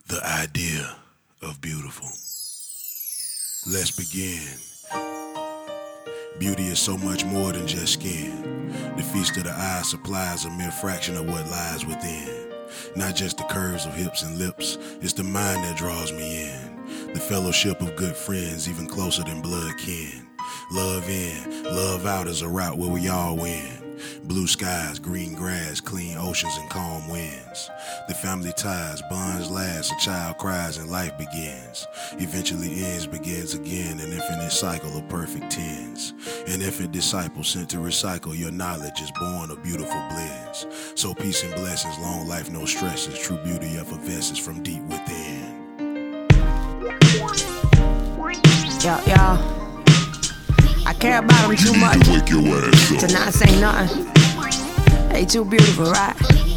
The idea of beautiful. Let's begin. Beauty is so much more than just skin. The feast of the eye supplies a mere fraction of what lies within. Not just the curves of hips and lips, it's the mind that draws me in. The fellowship of good friends, even closer than blood kin. Love in, love out is a route where we all win. Blue skies, green grass, clean oceans, and calm winds. The family ties, bonds last, a child cries and life begins. Eventually ends, begins again, an infinite cycle of perfect tens. An infant disciple sent to recycle your knowledge is born of beautiful blends. So peace and blessings, long life, no stresses, true beauty effervesces from deep within. Yo. I care about them too much to not say nothing. They too beautiful, right?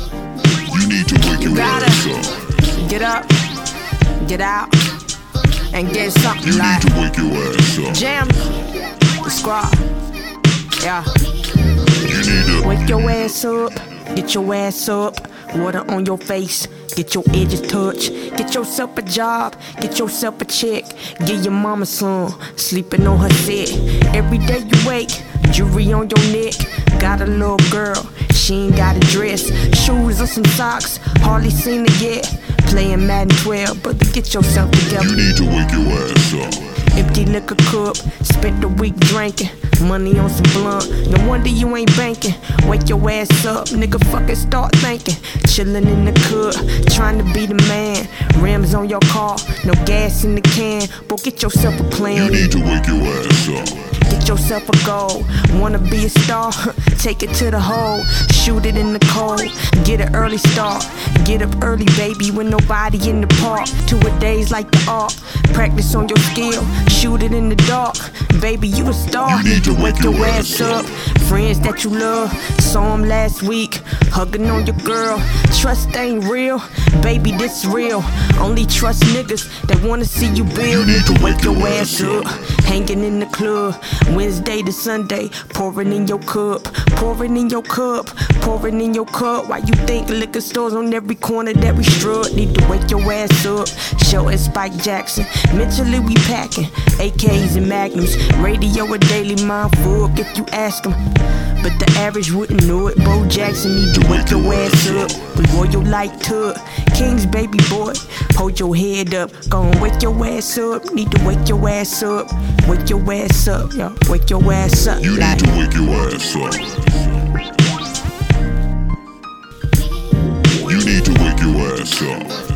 You need to wake your ass up. Get up, get out, and get something You like need to wake your ass up. jam, squad. Yeah. You need to Wake your ass up, get your ass up. Water on your face, get your edges touched. Get yourself a job, get yourself a check. Give your mama some, sleeping on her set. Every day you wake, jewelry on your neck. Got a little girl, she ain't got a dress. Shoes or some socks, hardly seen her yet. Playing Madden 12, but get yourself together. You need to wake your ass up. Empty liquor cup, spent the week drinking. Money on some blunt, no wonder you ain't banking. Wake your ass up, nigga, fucking start thinking. Chillin' in the cut, trying to be the man. Rims on your car, no gas in the can. Boy, get yourself a You plan. need to wake your ass up. Get yourself a goal. Wanna be a star? Take it to the hole. Shoot it in the cold. Get an early start. Get up early, baby, when nobody in the park. 2 a days like the art. Practice on your skill. Shoot it in the dark. Baby, you a star. You need to wake your ass up. Friends that you love, saw 'em last week. Hugging on your girl. Trust ain't real. Baby, this real. Only trust niggas that wanna see you build. You need to wake your ass up. Hanging in the club, Wednesday to Sunday, pouring in your cup, pouring in your cup, pouring in your cup. Why you think liquor stores on every corner that we strut? Need to wake your ass up. Show is Spike Jackson. Mentally we packing AKs and Magnums. Radio a daily mindful if you ask them. But the average wouldn't know it. Bo Jackson need to wake your ass up. We royal like Tug, King's baby boy. Hold your head up, go and wake your ass up. Need to wake your ass up. Wake your ass up, yo. Wake your ass up. You need to wake your ass up. You need to wake your ass up.